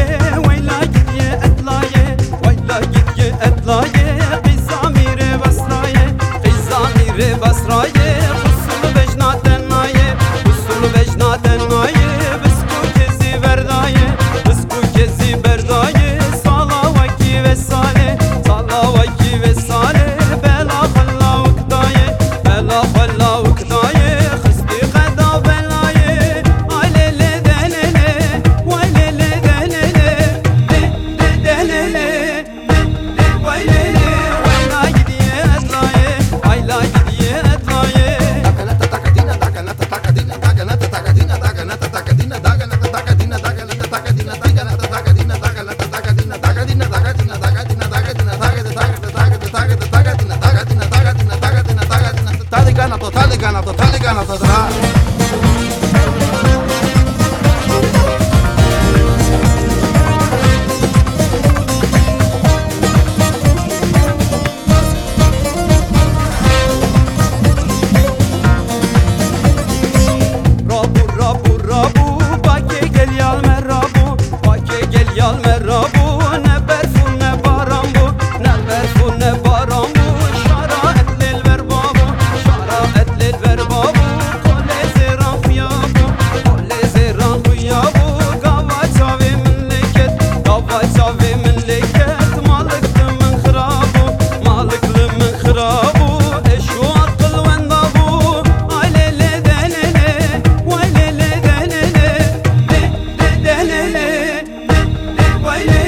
ويلا جدي أطلعي ويلا جدي أطلعي قزامير بصراي قزامير بصراي خصول بجناتن ماي خصول بجناتن ماي بسكو كزي برداي بسكو كزي برداي صلا وكي وسالي صلا وكي وسالي بلا خلا وكداي بلا خلا وكداي خستي غدا بلاي علي دللي ويلي دللي دللي ويلي ويلا جدي أطلعي ويلا جدي أطلعي Total gana. Rabu rabu bake gel yal merabu bake gel yal merabu ne berfu ne baram bu ne berfu ne baram bu şara etlil ver babu şara etlil ver babu kole zeran khuyabu kole zeran khuyabu gava çavi memleket gava çavi memleket malıklı min khrabu malıklı min khrabu eşu akıl vendabu alele delele ويلي